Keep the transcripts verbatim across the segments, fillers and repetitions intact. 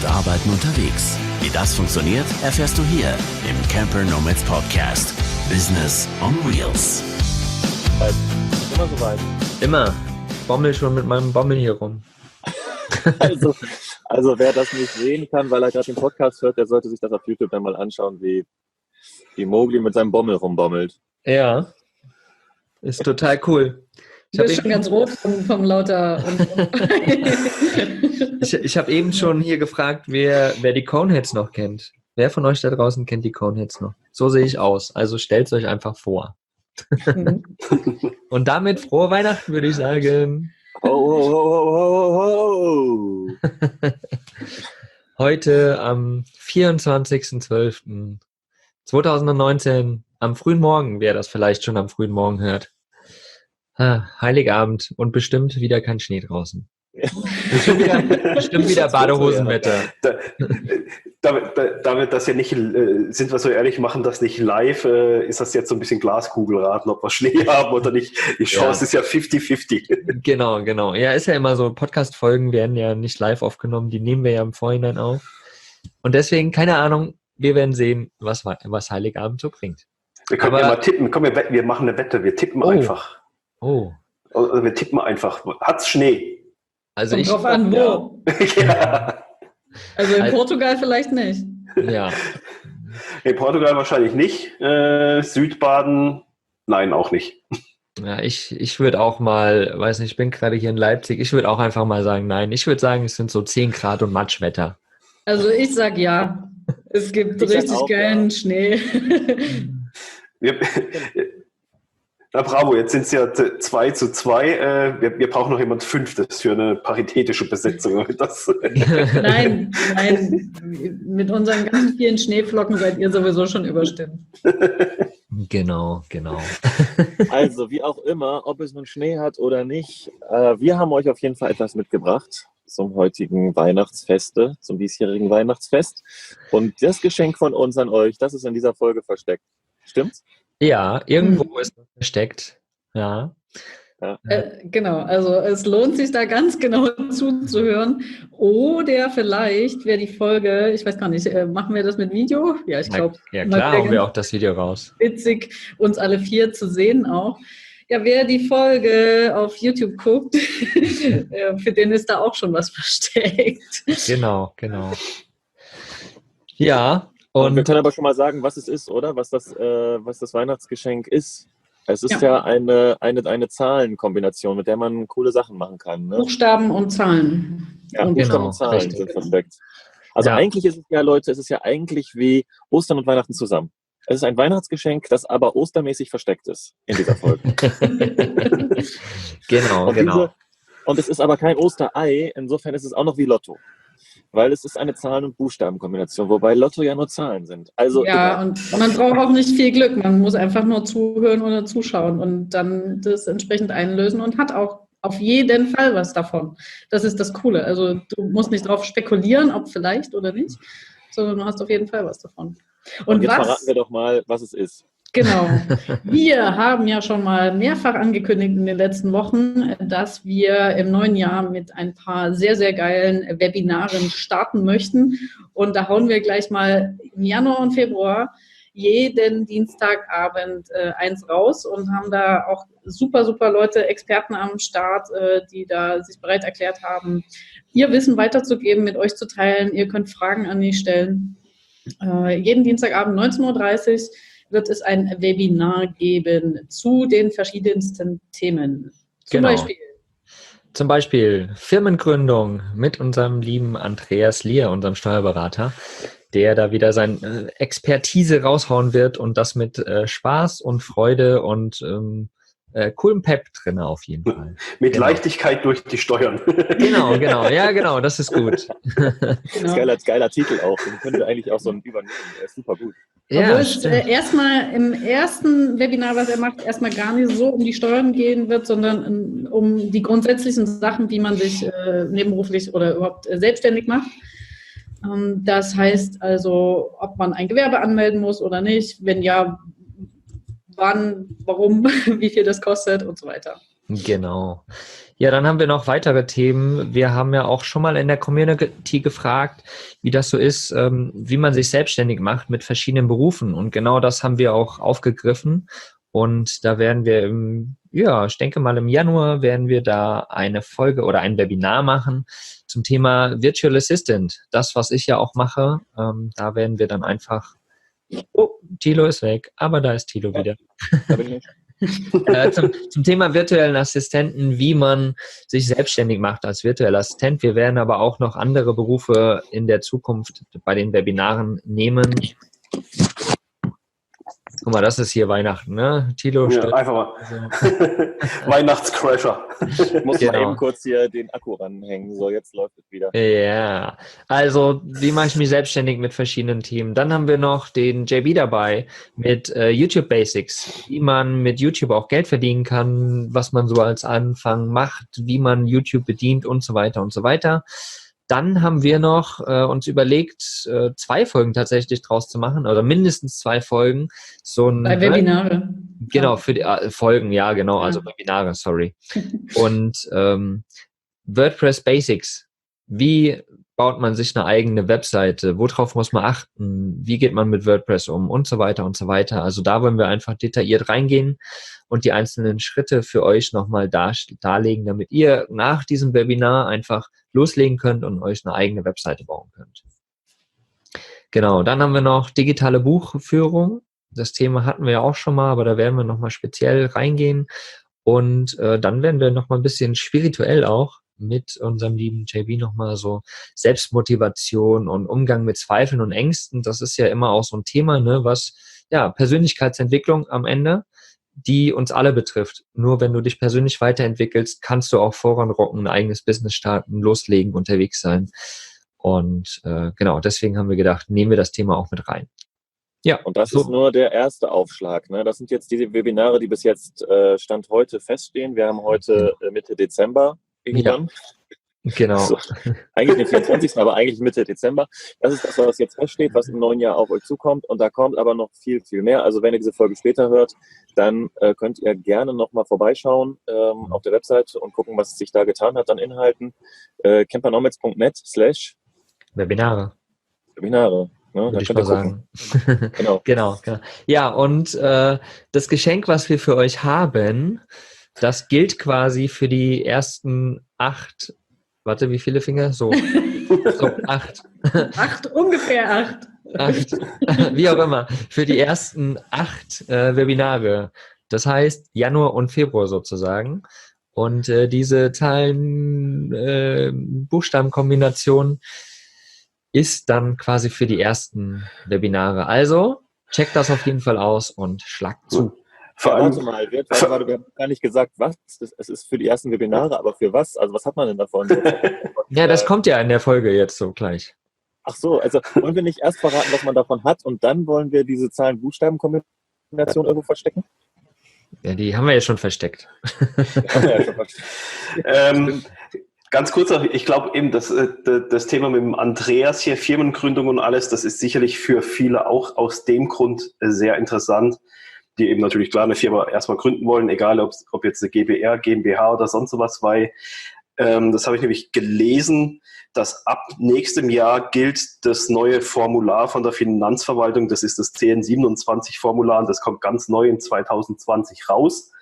und Arbeiten unterwegs. Wie das funktioniert, erfährst du hier im Camper Nomads Podcast. Business on Wheels. Immer soweit. Immer. Ich bommel schon mit meinem Bommel hier rum. Also, also wer das nicht sehen kann, weil er gerade den Podcast hört, der sollte sich das auf YouTube dann mal anschauen, wie, wie Mowgli mit seinem Bommel rumbommelt. Ja, ist total cool. Ich Du bist schon ganz rot vom, vom lauter... ich ich habe eben schon hier gefragt, wer, wer die Coneheads noch kennt. Wer von euch da draußen kennt die Coneheads noch? So sehe ich aus. Also stellt es euch einfach vor. Und damit frohe Weihnachten, würde ich sagen. Ho, ho, ho, ho, ho, ho. Heute am vierundzwanzigsten zwölften zweitausendneunzehn, am frühen Morgen, wer das vielleicht schon am frühen Morgen hört. Ah, Heiligabend und bestimmt wieder kein Schnee draußen. Bestimmt wieder, bestimmt wieder Badehosenwetter. Da, damit, damit das ja nicht, sind wir so ehrlich, machen das nicht live, ist das jetzt so ein bisschen Glaskugelraten, ob wir Schnee haben oder nicht. Die Chance ja. ist ja fifty fifty. Genau, genau. Ja, ist ja immer so, Podcast-Folgen werden ja nicht live aufgenommen, die nehmen wir ja im Vorhinein auf. Und deswegen, keine Ahnung, wir werden sehen, was, was Heiligabend so bringt. Wir können ja mal tippen, komm, wir, wir machen eine Wette, wir tippen oh. einfach. Oh. Also wir tippen einfach. Hat's Schnee? Also Kommt ich drauf an, wo. Ja. Also in Also- Portugal vielleicht nicht. Ja. In Portugal wahrscheinlich nicht. Äh, Südbaden, nein, auch nicht. Ja, ich, ich würde auch mal, weiß nicht, ich bin gerade hier in Leipzig, ich würde auch einfach mal sagen, nein. Ich würde sagen, es sind so zehn Grad und Matschwetter. Also ich sag ja. Es gibt Ich sag richtig auch, geilen ja. Schnee. Wir, na bravo, jetzt sind es ja zwei zu zwei. Äh, wir, wir brauchen noch jemand Fünftes für eine paritätische Besetzung. Das, Nein, nein. Mit unseren ganz vielen Schneeflocken seid ihr sowieso schon überstimmt. Genau, genau. Also, wie auch immer, ob es nun Schnee hat oder nicht, äh, wir haben euch auf jeden Fall etwas mitgebracht zum heutigen Weihnachtsfeste, zum diesjährigen Weihnachtsfest. Und das Geschenk von uns an euch, das ist in dieser Folge versteckt. Stimmt's? Ja, irgendwo ist es versteckt. Ja. Äh, genau, also es lohnt sich da ganz genau zuzuhören. Oder vielleicht wäre die Folge, ich weiß gar nicht, äh, machen wir das mit Video? Ja, ich glaube. Ja, klar, hauen wir auch das Video raus. Witzig, uns alle vier zu sehen auch. Ja, wer die Folge auf YouTube guckt, äh, für den ist da auch schon was versteckt. Genau, genau. Ja, Und, und wir können aber schon mal sagen, was es ist, oder? Was das, äh, was das Weihnachtsgeschenk ist. Es ist ja, Ja. eine, eine, eine Zahlenkombination, mit der man coole Sachen machen kann. Ne? Buchstaben und Zahlen. Ja, und Buchstaben genau, und Zahlen richtig. sind versteckt. Also Ja. eigentlich ist es ja, Leute, es ist ja eigentlich wie Ostern und Weihnachten zusammen. Es ist ein Weihnachtsgeschenk, das aber ostermäßig versteckt ist in dieser Folge. genau, Und, genau. diese, und es ist aber kein Osterei, insofern ist es auch noch wie Lotto. Weil es ist eine Zahlen- und Buchstabenkombination, wobei Lotto ja nur Zahlen sind. Also Ja, egal. und man braucht auch nicht viel Glück. Man muss einfach nur zuhören oder zuschauen und dann das entsprechend einlösen und hat auch auf jeden Fall was davon. Das ist das Coole. Also du musst nicht darauf spekulieren, ob vielleicht oder nicht, sondern du hast auf jeden Fall was davon. Und, Und jetzt was? verraten wir doch mal, was es ist. Genau. Wir haben ja schon mal mehrfach angekündigt in den letzten Wochen, dass wir im neuen Jahr mit ein paar sehr, sehr geilen Webinaren starten möchten. Und da hauen wir gleich mal im Januar und Februar jeden Dienstagabend äh, eins raus und haben da auch super, super Leute, Experten am Start, äh, die da sich bereit erklärt haben, ihr Wissen weiterzugeben, mit euch zu teilen. Ihr könnt Fragen an mich stellen. Äh, jeden Dienstagabend neunzehn Uhr dreißig wird es ein Webinar geben zu den verschiedensten Themen. Zum Genau. Beispiel. Zum Beispiel Firmengründung mit unserem lieben Andreas Lier, unserem Steuerberater, der da wieder seine äh, Expertise raushauen wird und das mit äh, Spaß und Freude und ähm, äh, coolem Pep drin auf jeden Fall. Mit Genau. Leichtigkeit durch die Steuern. Genau, genau, ja genau, das ist gut. Das ist geiler, geiler Titel auch. Den können wir eigentlich auch so übernehmen. Der ist super gut. Obwohl Ja, es äh, erstmal im ersten Webinar, was er macht, erstmal gar nicht so um die Steuern gehen wird, sondern ähm, um die grundsätzlichen Sachen, wie man sich äh, nebenberuflich oder überhaupt äh, selbstständig macht. Ähm, das heißt also, ob man ein Gewerbe anmelden muss oder nicht, wenn ja, wann, warum, wie viel das kostet und so weiter. Genau. Ja, dann haben wir noch weitere Themen. Wir haben ja auch schon mal in der Community gefragt, wie das so ist, ähm, wie man sich selbstständig macht mit verschiedenen Berufen. Und genau das haben wir auch aufgegriffen. Und da werden wir im, ja, ich denke mal im Januar werden wir da eine Folge oder ein Webinar machen zum Thema Virtual Assistant. Das, was ich ja auch mache, ähm, da werden wir dann einfach, oh, Thilo ist weg, aber da ist Thilo wieder. Da bin ich nicht. äh, zum, zum Thema virtuellen Assistenten, wie man sich selbstständig macht als virtueller Assistent. Wir werden aber auch noch andere Berufe in der Zukunft bei den Webinaren nehmen. Guck mal, das ist hier Weihnachten, ne? Thilo Ja, stört. einfach mal. Also, Weihnachtscrasher. Ich muss Genau. mal eben kurz hier den Akku ranhängen. So, jetzt läuft es wieder. ja, also wie mache ich mich selbstständig mit verschiedenen Themen? Dann haben wir noch den J B dabei mit äh, YouTube Basics, wie man mit YouTube auch Geld verdienen kann, was man so als Anfang macht, wie man YouTube bedient und so weiter und so weiter. Dann haben wir noch äh, uns überlegt, äh, zwei Folgen tatsächlich draus zu machen, oder mindestens zwei Folgen. So ein Bei Webinare. Genau, für die äh, Folgen, ja, genau, Ja. also Webinare, sorry. Und ähm, WordPress Basics. Wie baut man sich eine eigene Webseite? Worauf muss man achten? Wie geht man mit WordPress um? Und so weiter und so weiter. Also da wollen wir einfach detailliert reingehen und die einzelnen Schritte für euch nochmal dar darlegen, damit ihr nach diesem Webinar einfach loslegen könnt und euch eine eigene Webseite bauen könnt. Genau, dann haben wir noch digitale Buchführung. Das Thema hatten wir ja auch schon mal, aber da werden wir nochmal speziell reingehen. Und äh, dann werden wir nochmal ein bisschen spirituell auch mit unserem lieben J B nochmal so Selbstmotivation und Umgang mit Zweifeln und Ängsten. Das ist ja immer auch so ein Thema, ne, was, ja, Persönlichkeitsentwicklung am Ende, die uns alle betrifft. Nur wenn du dich persönlich weiterentwickelst, kannst du auch voranrocken, ein eigenes Business starten, loslegen, unterwegs sein. Und äh, genau, deswegen haben wir gedacht, nehmen wir das Thema auch mit rein. Ja, Und das so. ist nur der erste Aufschlag. Ne? Das sind jetzt diese Webinare, die bis jetzt äh, Stand heute feststehen. Wir haben heute äh, Mitte Dezember irgendwann. Genau. So, eigentlich den vierundzwanzigsten aber eigentlich Mitte Dezember. Das ist das, was jetzt feststeht, was im neuen Jahr auf euch zukommt. Und da kommt aber noch viel, viel mehr. Also wenn ihr diese Folge später hört, dann äh, könnt ihr gerne nochmal vorbeischauen ähm, auf der Webseite und gucken, was sich da getan hat an Inhalten. Äh, campernomads.net slash Webinare, Webinare. Ne? würde Da ich könnt mal ihr gucken. sagen. Genau. Genau, genau. Ja, und äh, das Geschenk, was wir für euch haben, das gilt quasi für die ersten acht, warte, wie viele Finger? So, so acht. Acht, ungefähr acht. acht, wie auch immer, für die ersten acht äh, Webinare. Das heißt Januar und Februar sozusagen. Und äh, diese Zahlen, äh, Buchstabenkombination ist dann quasi für die ersten Webinare. Also checkt das auf jeden Fall aus und schlagt zu. Vor Ja, allem, warte mal, wir, warte, warte, wir haben gar nicht gesagt, was. Es ist für die ersten Webinare, aber für was? Also was hat man denn davon? Ja, das kommt ja in der Folge jetzt so gleich. Ach so, also wollen wir nicht erst verraten, was man davon hat und dann wollen wir diese Zahlen-Buchstaben-Kombination irgendwo verstecken? Ja, die haben wir ja schon versteckt. Ja, ja, schon versteckt. ähm, ganz kurz, ich glaube eben, das, das Thema mit dem Andreas hier, Firmengründung und alles, das ist sicherlich für viele auch aus dem Grund sehr interessant, die eben natürlich klar eine Firma erstmal gründen wollen, egal ob, ob jetzt eine GbR, GmbH oder sonst sowas, weil ähm, das habe ich nämlich gelesen, dass ab nächstem Jahr gilt das neue Formular von der Finanzverwaltung, das ist das C N siebenundzwanzig Formular und das kommt ganz neu in zwanzig zwanzig raus.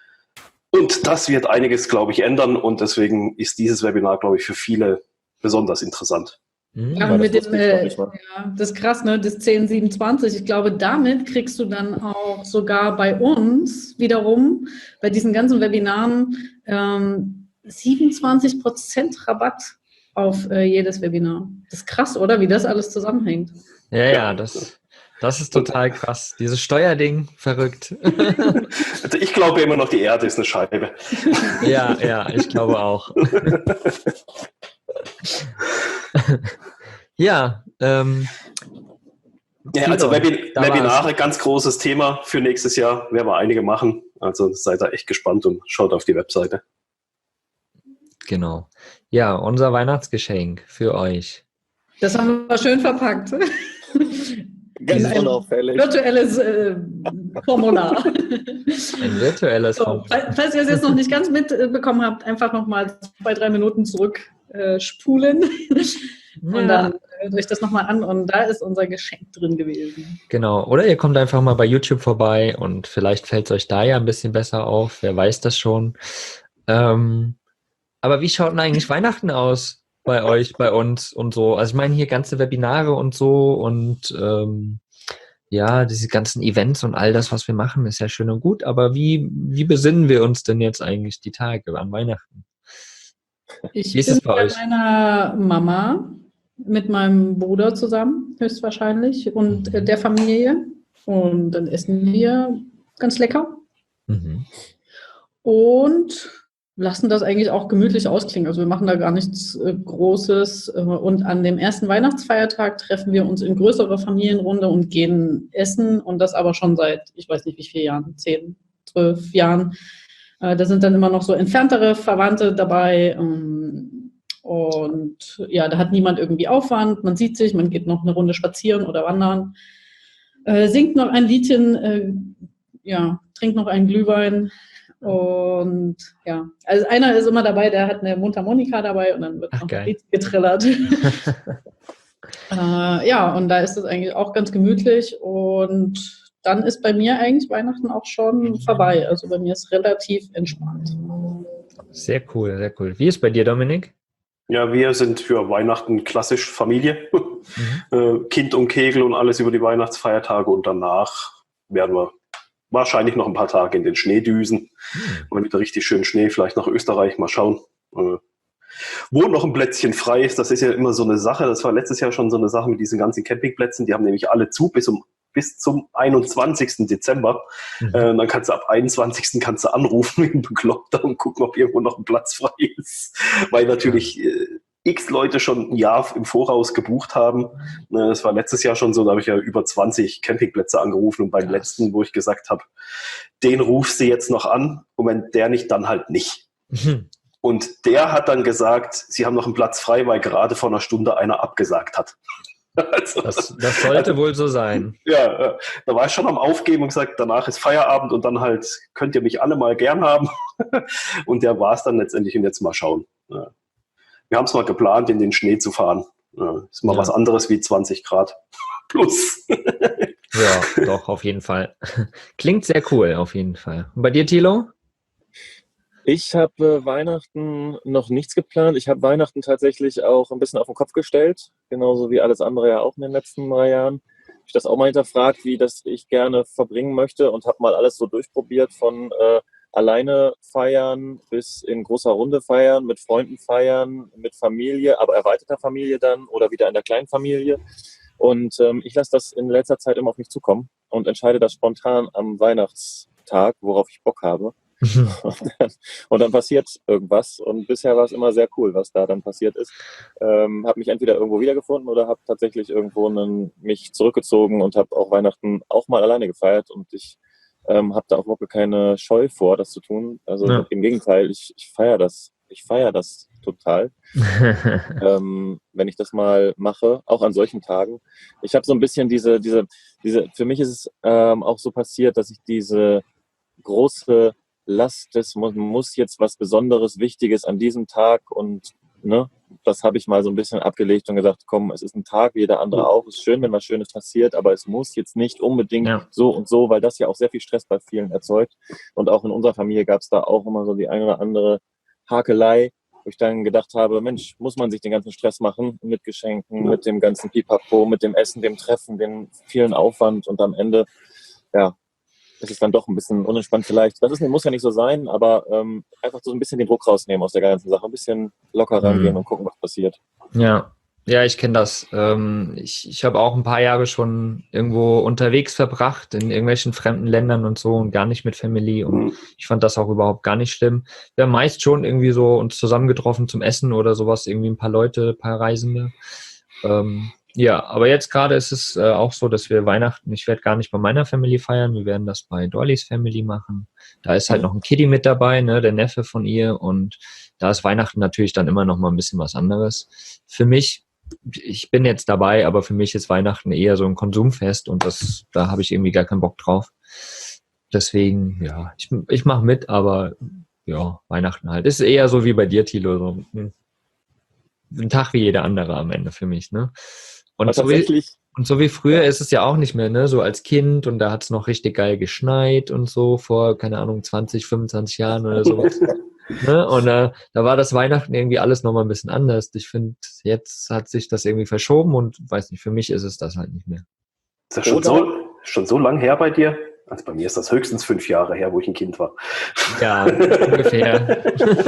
Und das wird einiges, glaube ich, ändern und deswegen ist dieses Webinar, glaube ich, für viele besonders interessant. Ja, Ja, und mit das dem, wusste ich noch äh, nicht mal. ja, das ist krass, ne? Das zehn siebenundzwanzig. Ich glaube, damit kriegst du dann auch sogar bei uns wiederum, bei diesen ganzen Webinaren, ähm, siebenundzwanzig Prozent Rabatt auf äh, jedes Webinar. Das ist krass, oder? Wie das alles zusammenhängt. Ja, ja, das, das ist total krass. Dieses Steuerding, verrückt. Also ich glaube immer noch, die Erde ist eine Scheibe. Ja, ja, ich glaube auch. Ja, ähm, Ja, also Thilo, Webi da Webinare, war's. ganz großes Thema für nächstes Jahr. Werden wir einige machen. Also seid da echt gespannt und schaut auf die Webseite. Genau. Ja, unser Weihnachtsgeschenk für euch. Das haben wir schön verpackt. Ganz unauffällig. Virtuelles äh, Formular. Ein virtuelles So, Formular. falls ihr es jetzt noch nicht ganz mitbekommen habt, einfach nochmal zwei, drei Minuten zurück äh, spulen. Und dann hört euch das nochmal an und da ist unser Geschenk drin gewesen. Genau. Oder ihr kommt einfach mal bei YouTube vorbei und vielleicht fällt es euch da ja ein bisschen besser auf. Wer weiß das schon. Ähm, aber wie schaut denn eigentlich Weihnachten aus bei euch, bei uns und so? Also ich meine hier ganze Webinare und so und ähm, ja, diese ganzen Events und all das, was wir machen, ist ja schön und gut. Aber wie, wie besinnen wir uns denn jetzt eigentlich die Tage an Weihnachten? Ich Wie ist bin es bei bei euch? meiner Mama mit meinem Bruder zusammen, höchstwahrscheinlich, und äh, der Familie. Und dann essen wir ganz lecker Mhm. und lassen das eigentlich auch gemütlich ausklingen. Also wir machen da gar nichts äh, Großes. Äh, und an dem ersten Weihnachtsfeiertag treffen wir uns in größerer Familienrunde und gehen essen. Und das aber schon seit, ich weiß nicht wie viele Jahren, zehn, zwölf Jahren. Äh, da sind dann immer noch so entferntere Verwandte dabei. Ähm, Und ja, da hat niemand irgendwie Aufwand. Man sieht sich, man geht noch eine Runde spazieren oder wandern, äh, singt noch ein Liedchen, äh, ja, trinkt noch einen Glühwein. Und ja, also einer ist immer dabei, der hat eine Mundharmonika dabei und dann wird Ach, noch geil. ein Lied getrillert. äh, ja, und da ist es eigentlich auch ganz gemütlich. Und dann ist bei mir eigentlich Weihnachten auch schon vorbei. Also bei mir ist relativ entspannt. Sehr cool, sehr cool. Wie ist bei dir, Dominik? Ja, wir sind für Weihnachten klassisch Familie. Mhm. Kind und Kegel und alles über die Weihnachtsfeiertage und danach werden wir wahrscheinlich noch ein paar Tage in den Schnee düsen. Mhm. Mal wieder richtig schön Schnee, vielleicht nach Österreich, mal schauen. Wo noch ein Plätzchen frei ist, das ist ja immer so eine Sache. Das war letztes Jahr schon so eine Sache mit diesen ganzen Campingplätzen. Die haben nämlich alle zu bis um bis zum einundzwanzigsten Dezember. Mhm. Äh, dann kannst du ab einundzwanzigsten kannst du anrufen wie ein Bekloppter und gucken, ob irgendwo noch ein Platz frei ist. Weil natürlich äh, x Leute schon ein Jahr im Voraus gebucht haben. Äh, das war letztes Jahr schon so, da habe ich ja über zwanzig Campingplätze angerufen und beim Krass. letzten, wo ich gesagt habe, den rufst du jetzt noch an und wenn der nicht, dann halt nicht. Mhm. Und der hat dann gesagt, sie haben noch einen Platz frei, weil gerade vor einer Stunde einer abgesagt hat. Also, das, das sollte also, wohl so sein. Ja, da war ich schon am Aufgeben und gesagt, danach ist Feierabend und dann halt könnt ihr mich alle mal gern haben. Und der war es dann letztendlich und jetzt mal schauen. Ja. Wir haben es mal geplant, in den Schnee zu fahren. Ja, ist mal ja. was anderes wie zwanzig Grad plus. Ja, doch, auf jeden Fall. Klingt sehr cool, auf jeden Fall. Und bei dir, Thilo? Ich habe äh, Weihnachten noch nichts geplant. Ich habe Weihnachten tatsächlich auch ein bisschen auf den Kopf gestellt, genauso wie alles andere ja auch in den letzten drei Jahren. Ich habe das auch mal hinterfragt, wie das ich gerne verbringen möchte und habe mal alles so durchprobiert, von äh, alleine feiern bis in großer Runde feiern, mit Freunden feiern, mit Familie, aber erweiterter Familie dann oder wieder in der kleinen Familie. Und ähm, ich lasse das in letzter Zeit immer auf mich zukommen und entscheide das spontan am Weihnachtstag, worauf ich Bock habe. und, dann, und dann passiert irgendwas und bisher war es immer sehr cool, was da dann passiert ist. Ähm, habe mich entweder irgendwo wiedergefunden oder habe tatsächlich irgendwo einen, mich zurückgezogen und habe auch Weihnachten auch mal alleine gefeiert und ich ähm, habe da auch überhaupt keine Scheu vor, das zu tun. Also ja. Im Gegenteil, ich, ich feiere das, ich feiere das total, ähm, wenn ich das mal mache, auch an solchen Tagen. Ich habe so ein bisschen diese, diese, diese, für mich ist es ähm, auch so passiert, dass ich diese große Last, das muss jetzt was Besonderes, Wichtiges an diesem Tag und ne, das habe ich mal so ein bisschen abgelegt und gesagt, komm, es ist ein Tag wie jeder andere auch, es ist schön, wenn was Schönes passiert, aber es muss jetzt nicht unbedingt ja. so und so, weil das ja auch sehr viel Stress bei vielen erzeugt und auch in unserer Familie gab es da auch immer so die eine oder andere Hakelei, wo ich dann gedacht habe, Mensch, muss man sich den ganzen Stress machen mit Geschenken, mit dem ganzen Pipapo, mit dem Essen, dem Treffen, dem vielen Aufwand und am Ende, ja, es ist dann doch ein bisschen unentspannt vielleicht. Das ist, muss ja nicht so sein, aber ähm, einfach so ein bisschen den Druck rausnehmen aus der ganzen Sache. Ein bisschen locker rangehen mhm. und gucken, was passiert. Ja, ja, ich kenne das. Ähm, ich ich habe auch ein paar Jahre schon irgendwo unterwegs verbracht, in irgendwelchen fremden Ländern und so und gar nicht mit Family. Und mhm. ich fand das auch überhaupt gar nicht schlimm. Wir haben meist schon irgendwie so uns zusammengetroffen zum Essen oder sowas, irgendwie ein paar Leute, ein paar Reisende. Ähm, Ja, aber jetzt gerade ist es äh, auch so, dass wir Weihnachten, ich werde gar nicht bei meiner Family feiern, wir werden das bei Dollys Family machen. Da ist halt noch ein Kitty mit dabei, ne, der Neffe von ihr und da ist Weihnachten natürlich dann immer noch mal ein bisschen was anderes. Für mich ich bin jetzt dabei, aber für mich ist Weihnachten eher so ein Konsumfest und das, da habe ich irgendwie gar keinen Bock drauf. Deswegen, ja, ich, ich mache mit, aber ja, Weihnachten halt. Ist eher so wie bei dir, Thilo, so ein Tag wie jeder andere am Ende für mich, ne? Und so wie, und so wie früher ist es ja auch nicht mehr, ne? So als Kind und da hat es noch richtig geil geschneit und so vor, keine Ahnung, zwanzig, fünfundzwanzig Jahren oder so. Ne? Und äh, da war das Weihnachten irgendwie alles nochmal ein bisschen anders. Ich finde, jetzt hat sich das irgendwie verschoben und weiß nicht, für mich ist es das halt nicht mehr. Ist das schon so, schon so lang her bei dir? Also bei mir ist das höchstens fünf Jahre her, wo ich ein Kind war. Ja, ungefähr.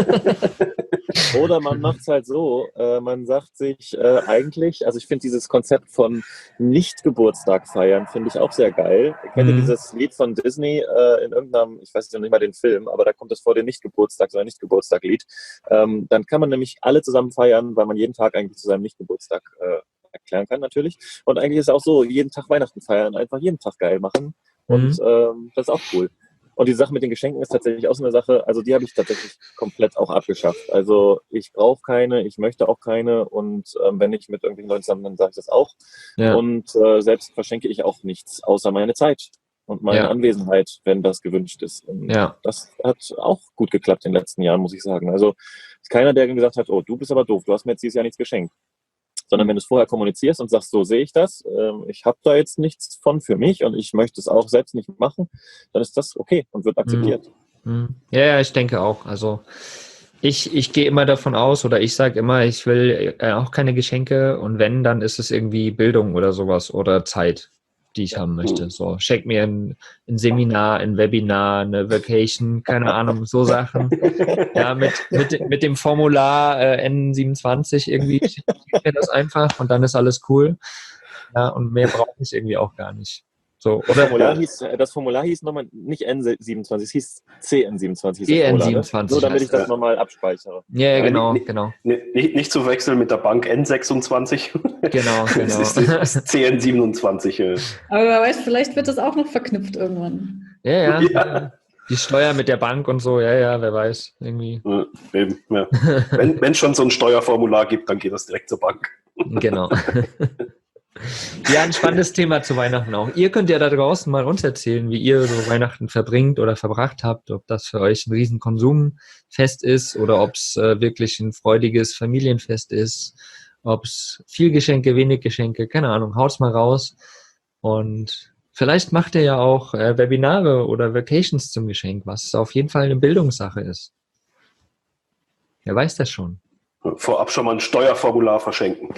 Oder man macht es halt so, äh, man sagt sich äh, eigentlich, also ich finde dieses Konzept von Nicht-Geburtstag feiern, finde ich auch sehr geil. Ich kenne Mhm. dieses Lied von Disney äh, in irgendeinem, ich weiß nicht mal den Film, aber da kommt es vor dem Nicht-Geburtstag, so ein Nicht-Geburtstag-Lied. Ähm, dann kann man nämlich alle zusammen feiern, weil man jeden Tag eigentlich zu seinem Nicht-Geburtstag äh, erklären kann natürlich. Und eigentlich ist es auch so, jeden Tag Weihnachten feiern, einfach jeden Tag geil machen. Und Mhm. ähm, das ist auch cool. Und die Sache mit den Geschenken ist tatsächlich auch so eine Sache, also die habe ich tatsächlich komplett auch abgeschafft. Also ich brauche keine, ich möchte auch keine und ähm, wenn ich mit irgendwelchen Leuten zusammen bin, dann sage ich das auch. Ja. Und äh, selbst verschenke ich auch nichts, außer meine Zeit und meine Ja. Anwesenheit, wenn das gewünscht ist. Und Ja. das hat auch gut geklappt in den letzten Jahren, muss ich sagen. Also ist keiner, der gesagt hat, oh, du bist aber doof, du hast mir jetzt dieses Jahr nichts geschenkt. Sondern wenn du es vorher kommunizierst und sagst, so sehe ich das, ähm, ich habe da jetzt nichts von für mich und ich möchte es auch selbst nicht machen, dann ist das okay und wird akzeptiert. Mhm. Ja, ja, ich denke auch. Also ich, ich gehe immer davon aus oder ich sage immer, ich will äh, auch keine Geschenke und wenn, dann ist es irgendwie Bildung oder sowas oder Zeit, die ich haben möchte. So, schenk mir ein, ein Seminar, ein Webinar, eine Vacation, keine Ahnung, so Sachen. Ja, mit, mit, mit dem Formular äh, N siebenundzwanzig irgendwie schick mir das einfach und dann ist alles cool. Ja, und mehr brauche ich irgendwie auch gar nicht. So, Das oder Formular hieß, das Formular hieß nochmal nicht N siebenundzwanzig, es hieß C N siebenundzwanzig. E N siebenundzwanzig. Nur damit ich das ja. nochmal abspeichere. Ja, ja, genau, nicht, genau. Nicht, nicht zu wechseln mit der Bank N sechsundzwanzig. Genau, Das genau. ist das C N siebenundzwanzig. äh. Aber wer weiß, vielleicht wird das auch noch verknüpft irgendwann. Ja, ja, Ja. ja. Die Steuer mit der Bank und so, ja, ja, wer weiß, irgendwie. Ja, eben, ja. Wenn es schon so ein Steuerformular gibt, dann geht das direkt zur Bank. Genau. Ja, ein spannendes Thema zu Weihnachten auch. Ihr könnt ja da draußen mal uns erzählen, wie ihr so Weihnachten verbringt oder verbracht habt, ob das für euch ein riesen Konsumfest ist oder ob es äh, wirklich ein freudiges Familienfest ist, ob es viel Geschenke, wenig Geschenke, keine Ahnung, haut's mal raus. Und vielleicht macht ihr ja auch äh, Webinare oder Vacations zum Geschenk, was auf jeden Fall eine Bildungssache ist. Wer weiß das schon. Vorab schon mal ein Steuerformular verschenken.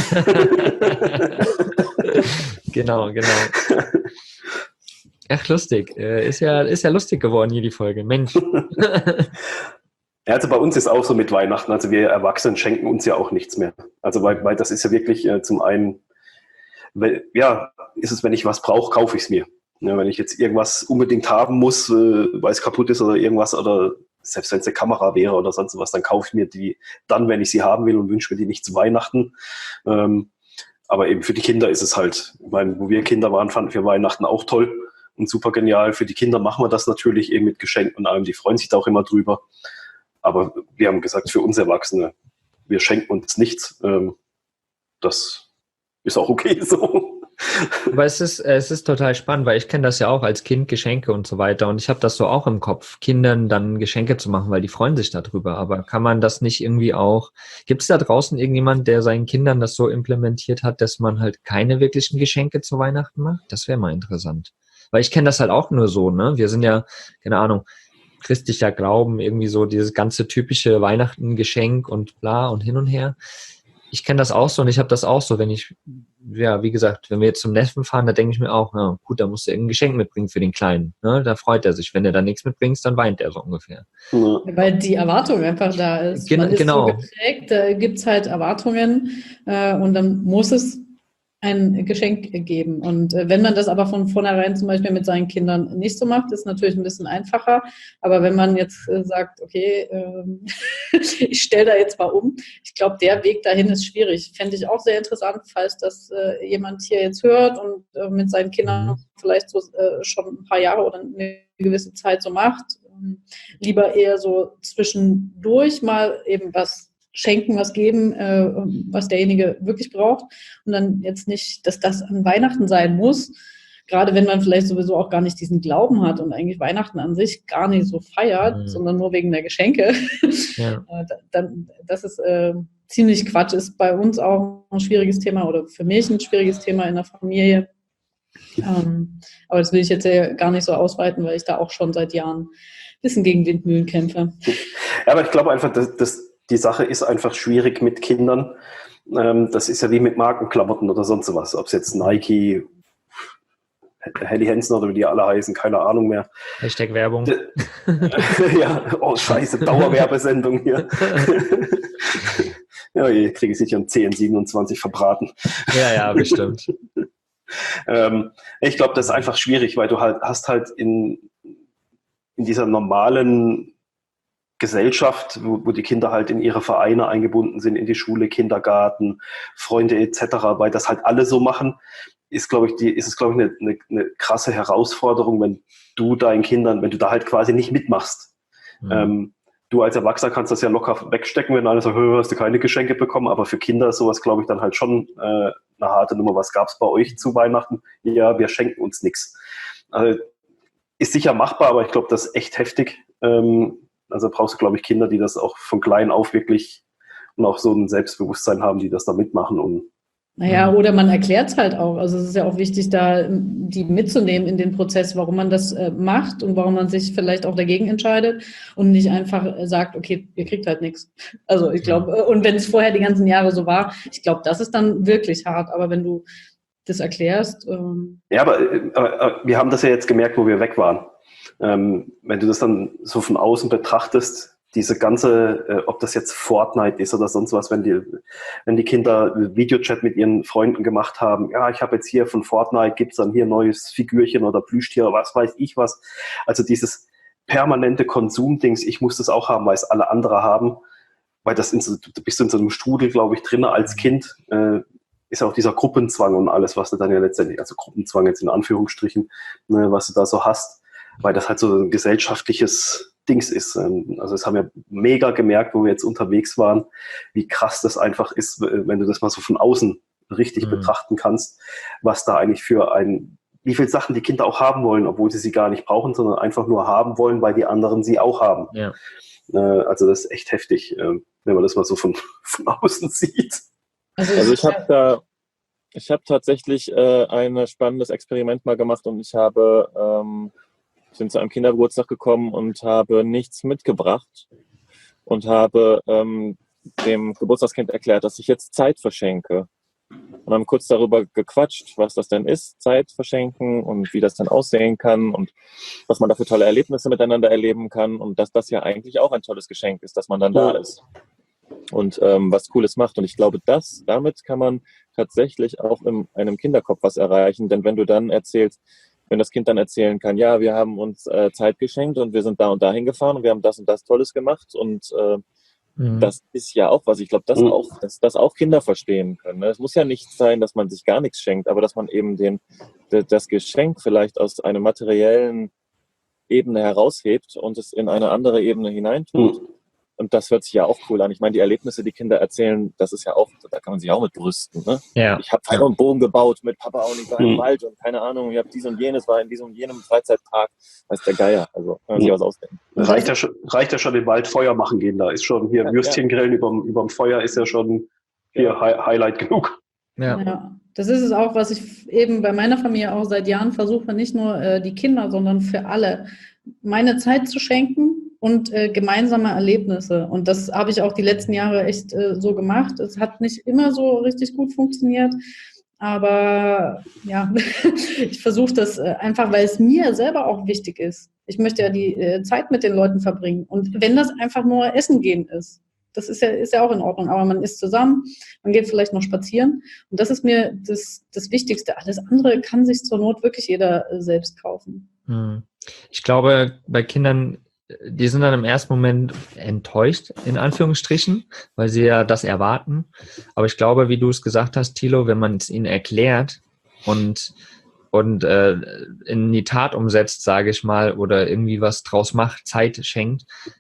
Genau, genau. Ach, lustig. Äh, ist ja, ist ja lustig geworden hier die Folge. Mensch. Ja, also bei uns ist auch so mit Weihnachten, also wir Erwachsenen schenken uns ja auch nichts mehr. Also weil, weil das ist ja wirklich äh, zum einen, weil, ja, ist es, wenn ich was brauche, kaufe ich es mir. Ja, wenn ich jetzt irgendwas unbedingt haben muss, äh, weil es kaputt ist oder irgendwas oder selbst wenn es eine Kamera wäre oder sonst was, dann kaufe ich mir die dann, wenn ich sie haben will und wünsche mir die nicht zu Weihnachten. Ähm, aber eben für die Kinder ist es halt, ich meine, wo wir Kinder waren, fanden wir Weihnachten auch toll und super genial. Für die Kinder machen wir das natürlich eben mit Geschenken und allem, die freuen sich da auch immer drüber. Aber wir haben gesagt, für uns Erwachsene, wir schenken uns nichts. Ähm, das ist auch okay so. Aber es ist, es ist total spannend, weil ich kenne das ja auch als Kind, Geschenke und so weiter. Und ich habe das so auch im Kopf, Kindern dann Geschenke zu machen, weil die freuen sich darüber. Aber kann man das nicht irgendwie auch, gibt es da draußen irgendjemand, der seinen Kindern das so implementiert hat, dass man halt keine wirklichen Geschenke zu Weihnachten macht? Das wäre mal interessant. Weil ich kenne das halt auch nur so, ne? Wir sind ja, keine Ahnung, christlicher Glauben, irgendwie so dieses ganze typische Weihnachten, Geschenk und bla und hin und her. Ich kenne das auch so und ich habe das auch so, wenn ich, ja, wie gesagt, wenn wir jetzt zum Neffen fahren, da denke ich mir auch, ja, gut, da musst du irgendein Geschenk mitbringen für den Kleinen. Ne? Da freut er sich. Wenn du da nichts mitbringst, dann weint er so ungefähr. Ja. Weil die Erwartung einfach da ist. Gen- Man ist genau. so geprägt, da gibt es halt Erwartungen äh, und dann muss es ein Geschenk geben. Und äh, wenn man das aber von vornherein zum Beispiel mit seinen Kindern nicht so macht, ist natürlich ein bisschen einfacher. Aber wenn man jetzt äh, sagt, okay, ähm, ich stelle da jetzt mal um, ich glaube, der Weg dahin ist schwierig. Fände ich auch sehr interessant, falls das äh, jemand hier jetzt hört und äh, mit seinen Kindern Mhm. vielleicht so äh, schon ein paar Jahre oder eine gewisse Zeit so macht. Ähm, lieber eher so zwischendurch mal eben was schenken, was geben, äh, was derjenige wirklich braucht. Und dann jetzt nicht, dass das an Weihnachten sein muss, gerade wenn man vielleicht sowieso auch gar nicht diesen Glauben hat und eigentlich Weihnachten an sich gar nicht so feiert, mhm. sondern nur wegen der Geschenke. Ja. dann, das ist äh, ziemlich Quatsch. Ist bei uns auch ein schwieriges Thema oder für mich ein schwieriges Thema in der Familie. Ähm, aber das will ich jetzt ja gar nicht so ausweiten, weil ich da auch schon seit Jahren ein bisschen gegen Windmühlen kämpfe. Ja, aber ich glaube einfach, dass, dass die Sache ist einfach schwierig mit Kindern. Ähm, das ist ja wie mit Markenklamotten oder sonst was. Ob es jetzt Nike, Helly Hansen oder wie die alle heißen, keine Ahnung mehr. Hashtag Werbung. Ja, oh scheiße, Dauerwerbesendung hier. Ja, hier kriege ich sicher ein C N siebenundzwanzig verbraten. Ja, ja, bestimmt. ähm, ich glaube, das ist einfach schwierig, weil du halt hast halt in, in dieser normalen Gesellschaft, wo, wo die Kinder halt in ihre Vereine eingebunden sind, in die Schule, Kindergarten, Freunde et cetera, weil das halt alle so machen, ist, glaube ich, die, ist es, glaube ich, eine, eine, eine krasse Herausforderung, wenn du deinen Kindern, wenn du da halt quasi nicht mitmachst. Mhm. Ähm, du als Erwachsener kannst das ja locker wegstecken, wenn einer sagt, hast du keine Geschenke bekommen, aber für Kinder ist sowas, glaube ich, dann halt schon äh, eine harte Nummer. Was gab es bei euch zu Weihnachten? Ja, wir schenken uns nichts. Also, ist sicher machbar, aber ich glaube, das ist echt heftig. Ähm, also brauchst du, glaube ich, Kinder, die das auch von klein auf wirklich und auch so ein Selbstbewusstsein haben, die das da mitmachen. Und Naja, oder man erklärt es halt auch. Also es ist ja auch wichtig, da die mitzunehmen in den Prozess, warum man das äh, macht und warum man sich vielleicht auch dagegen entscheidet und nicht einfach äh, sagt, okay, ihr kriegt halt nichts. Also ich glaube, äh, und wenn es vorher die ganzen Jahre so war, ich glaube, das ist dann wirklich hart. Aber wenn du das erklärst... Ähm ja, aber, aber, aber wir haben das ja jetzt gemerkt, wo wir weg waren. Ähm, wenn du das dann so von außen betrachtest, diese ganze, äh, ob das jetzt Fortnite ist oder sonst was, wenn die, wenn die Kinder Videochat mit ihren Freunden gemacht haben, ja, ich habe jetzt hier von Fortnite, gibt's dann hier neues Figürchen oder Plüschtier, was weiß ich was. Also dieses permanente Konsumdings, ich muss das auch haben, weil es alle andere haben, weil das in so, du bist in so einem Strudel, glaube ich, drin als Kind, äh, ist auch dieser Gruppenzwang und alles, was du dann ja letztendlich, also Gruppenzwang jetzt in Anführungsstrichen, ne, was du da so hast, weil das halt so ein gesellschaftliches Dings ist. Also das haben wir mega gemerkt, wo wir jetzt unterwegs waren, wie krass das einfach ist, wenn du das mal so von außen richtig mhm. betrachten kannst, was da eigentlich für ein, wie viele Sachen die Kinder auch haben wollen, obwohl sie sie gar nicht brauchen, sondern einfach nur haben wollen, weil die anderen sie auch haben. Ja. Also das ist echt heftig, wenn man das mal so von, von außen sieht. Also ich habe da, ich habe tatsächlich äh, ein spannendes Experiment mal gemacht und ich habe ähm, Ich bin zu einem Kindergeburtstag gekommen und habe nichts mitgebracht und habe ähm, dem Geburtstagskind erklärt, dass ich jetzt Zeit verschenke. Und haben kurz darüber gequatscht, was das denn ist, Zeit verschenken und wie das dann aussehen kann und was man da für tolle Erlebnisse miteinander erleben kann und dass das ja eigentlich auch ein tolles Geschenk ist, dass man dann da ist und ähm, was Cooles macht. Und ich glaube, das, damit kann man tatsächlich auch in einem Kinderkopf was erreichen, denn wenn du dann erzählst, wenn das Kind dann erzählen kann, ja, wir haben uns äh, Zeit geschenkt und wir sind da und dahin gefahren und wir haben das und das Tolles gemacht und äh, mhm. das ist ja auch was, ich glaube, das, mhm. auch, dass das auch Kinder verstehen können. Ne? Es muss ja nicht sein, dass man sich gar nichts schenkt, aber dass man eben den, das Geschenk vielleicht aus einer materiellen Ebene heraushebt und es in eine andere Ebene hineintut. Mhm. Und das hört sich ja auch cool an. Ich meine, die Erlebnisse, die Kinder erzählen, das ist ja auch, da kann man sich auch mit brüsten. Ne? Ja. Ich habe Pfeil und Bogen gebaut mit Papa und ich war im Wald und keine Ahnung, ich habe dies und jenes, war in diesem und jenem Freizeitpark. Weiß der Geier, also kann man sich was ausdenken. Reicht ja schon, reicht ja schon im Wald Feuer machen gehen, da ist schon hier ja, Würstchen ja. grillen überm, überm Feuer ist ja schon hier ja. Hi- Highlight genug. Ja. ja, das ist es auch, was ich eben bei meiner Familie auch seit Jahren versuche, nicht nur äh, die Kinder, sondern für alle, meine Zeit zu schenken und äh, gemeinsame Erlebnisse. Und das habe ich auch die letzten Jahre echt äh, so gemacht. Es hat nicht immer so richtig gut funktioniert, aber ja, ich versuche das äh, einfach, weil es mir selber auch wichtig ist. Ich möchte ja die äh, Zeit mit den Leuten verbringen. Und wenn das einfach nur Essen gehen ist, das ist ja, ist ja auch in Ordnung, aber man isst zusammen, man geht vielleicht noch spazieren und das ist mir das, das Wichtigste. Alles andere kann sich zur Not wirklich jeder äh, selbst kaufen. Ich glaube, bei Kindern, die sind dann im ersten Moment enttäuscht, in Anführungsstrichen, weil sie ja das erwarten. Aber ich glaube, wie du es gesagt hast, Thilo, wenn man es ihnen erklärt und, und äh, in die Tat umsetzt, sage ich mal, oder irgendwie was draus macht, Zeit schenkt,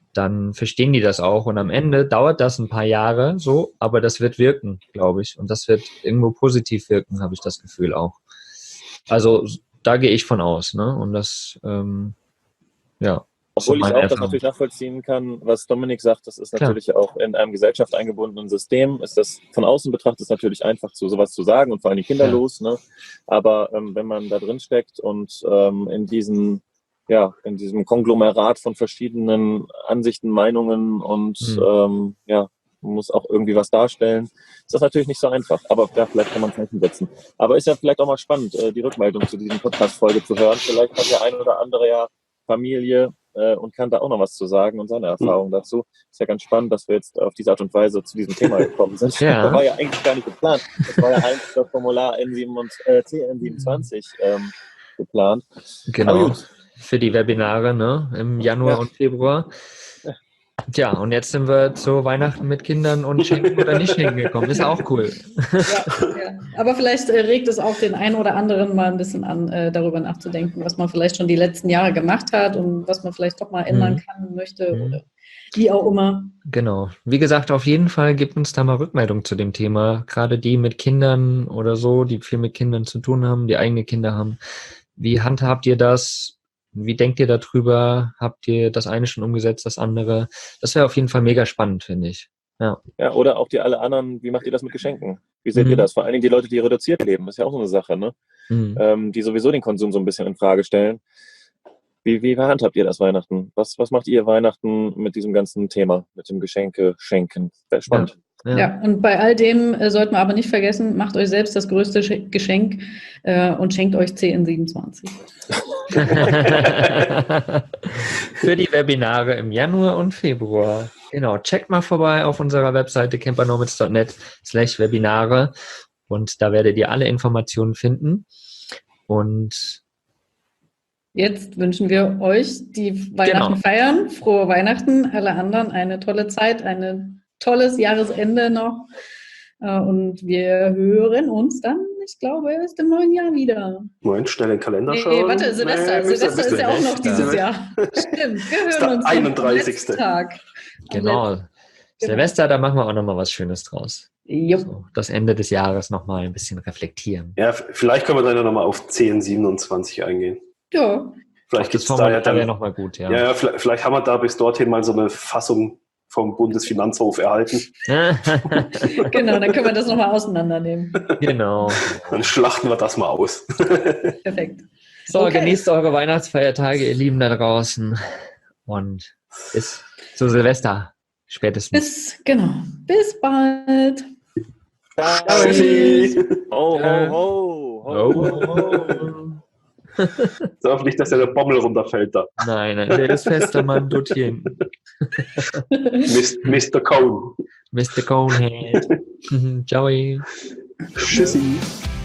dann verstehen die das auch. Und am Ende dauert das ein paar Jahre so, aber das wird wirken, glaube ich. Und das wird irgendwo positiv wirken, habe ich das Gefühl auch. Also da gehe ich von aus. Ne? Und das, ähm, ja. Obwohl so ich auch Erfahrung. das natürlich nachvollziehen kann, was Dominik sagt, das ist natürlich Klar. auch in einem Gesellschaft eingebundenen System, ist das von außen betrachtet ist natürlich einfach, so sowas zu sagen und vor allem kinderlos. Ja. Ne? Aber ähm, wenn man da drin steckt und ähm, in diesen, ja, in diesem Konglomerat von verschiedenen Ansichten, Meinungen und mhm. ähm, ja, man muss auch irgendwie was darstellen, ist das natürlich nicht so einfach. Aber ja, vielleicht kann man Zeichen setzen. Aber ist ja vielleicht auch mal spannend, äh, die Rückmeldung zu diesem Podcast-Folge zu hören. Vielleicht hat der ein oder andere ja Familie und kann da auch noch was zu sagen und seine Erfahrungen dazu. Ist ja ganz spannend, dass wir jetzt auf diese Art und Weise zu diesem Thema gekommen sind. Ja. Das war ja eigentlich gar nicht geplant. Das war ja eigentlich das Formular N sieben und, äh, C N siebenundzwanzig ähm, geplant. Genau, für die Webinare ne, im Januar ja. und Februar. Tja, und jetzt sind wir zu Weihnachten mit Kindern und Schenken oder nicht Schenken gekommen. Ist auch cool. Ja, ja. Aber vielleicht äh, regt es auch den einen oder anderen mal ein bisschen an, äh, darüber nachzudenken, was man vielleicht schon die letzten Jahre gemacht hat und was man vielleicht doch mal ändern mhm. kann, möchte mhm. oder wie auch immer. Genau. Wie gesagt, auf jeden Fall gibt uns da mal Rückmeldung zu dem Thema. Gerade die mit Kindern oder so, die viel mit Kindern zu tun haben, die eigene Kinder haben. Wie handhabt ihr das? Wie denkt ihr darüber? Habt ihr das eine schon umgesetzt, das andere? Das wäre auf jeden Fall mega spannend, finde ich. Ja. Ja, oder auch die alle anderen, wie macht ihr das mit Geschenken? Wie seht mhm. ihr das? Vor allen Dingen die Leute, die reduziert leben, ist ja auch so eine Sache, ne? Mhm. Ähm, die sowieso den Konsum so ein bisschen in Frage stellen. Wie, wie handhabt ihr das Weihnachten? Was, was macht ihr Weihnachten mit diesem ganzen Thema, mit dem Geschenke schenken? Wäre spannend. Ja. Ja. ja, und bei all dem äh, sollten wir aber nicht vergessen, macht euch selbst das größte Sch- Geschenk äh, und schenkt euch C N siebenundzwanzig. Für die Webinare im Januar und Februar. Genau, checkt mal vorbei auf unserer Webseite campernomads punkt net slash Webinare und da werdet ihr alle Informationen finden. Und jetzt wünschen wir euch, die Weihnachten genau. feiern, frohe Weihnachten, alle anderen eine tolle Zeit, eine tolles Jahresende noch und wir hören uns dann, ich glaube, erst im neuen Jahr wieder. Moment, schnell den Kalender schauen. Nee, warte, Silvester, nee, Silvester ist ja auch noch dieses Jahr. Stimmt, wir hören uns einunddreißigsten am Tag. Genau, Silvester, da machen wir auch nochmal was Schönes draus. So, das Ende des Jahres nochmal ein bisschen reflektieren. Ja, vielleicht können wir dann ja nochmal auf C N siebenundzwanzig eingehen. Ja. Vielleicht gibt es da ja dann nochmal gut, ja. Ja, vielleicht, vielleicht haben wir da bis dorthin mal so eine Fassung vom Bundesfinanzhof erhalten. Genau, dann können wir das nochmal auseinandernehmen. Genau. Dann schlachten wir das mal aus. Perfekt. So, okay. Genießt eure Weihnachtsfeiertage, ihr Lieben da draußen. Und bis zu Silvester spätestens. Bis, genau. Bis bald. Tschüssi. Ho, ho, ho. ho, ho, ho. So, hoffentlich, dass ja der Bommel runterfällt da. Nein, nein, der ist fester Mann dort hinten. Mister Cone. Mister Conehead. Ciao. Tschüssi.